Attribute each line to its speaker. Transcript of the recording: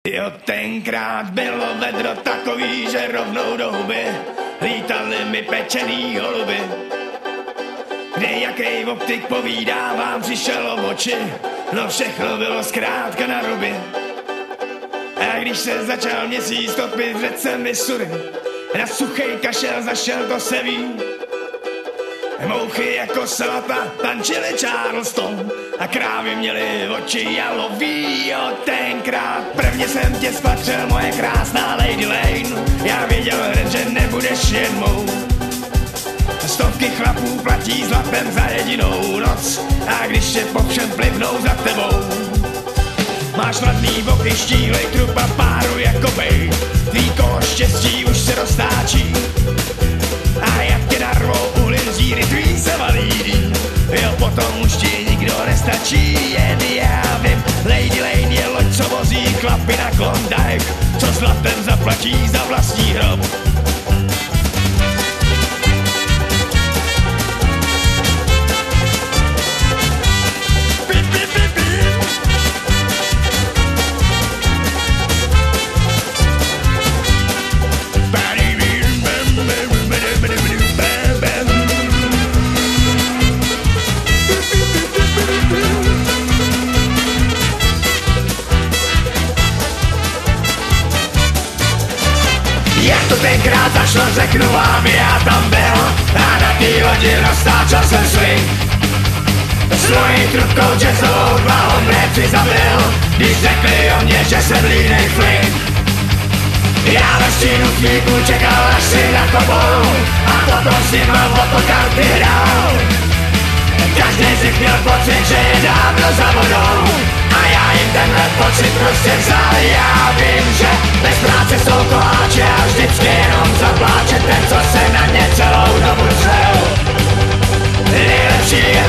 Speaker 1: Jo, tenkrát bylo vedro takový, že rovnou do huby lítali mi pečený holuby. Kde jaký optik povídá, vám přišel o oči, no všechno bylo zkrátka na ruby. A když se začal měsíc topit v řece Missouri, na suchej kašel zašel, to se ví. Mouchy jako salata tančili Charleston a krávy měly oči jalový. Jo, tenkrát prvně jsem tě spatřil, moje krásná Lady Lane. Já věděl hned, že nebudeš jen mou. Stovky chlapů platí zlatem za jedinou noc, a když je po všem plivnou za tebou. Máš mladný boky, štíhlej trup a páru jako bej. Tvý kolo štěstí už se roztáčí, a jak tě narvou uhlin díry, tvý se valídí. Jo, potom už ti nikdo nestačí, jen já vím. Lady Lane je loď, co vozí chlapy na Klondike, co zlatem zaplatí za vlastní hrob. Jak to tenkrát zašlo, řeknu vám, já tam byl a na tý lodi roztáčel jsem swing. Svojí trubkou jazzovou hlavou mne přizabil, když řekli o mě, že jsem línej flink. Já ve stínu chvíku čekal, až si na tobou, a potom s nima o to karty hrál. Každý z nich měl pocit, že je dávno za vodou, a já jim tenhle pocit prostě vzal. Já vím, že bez práce jsou koláče a vždycky jenom zapláče ten, co se na ně celou dobu dřel. Nejlepší je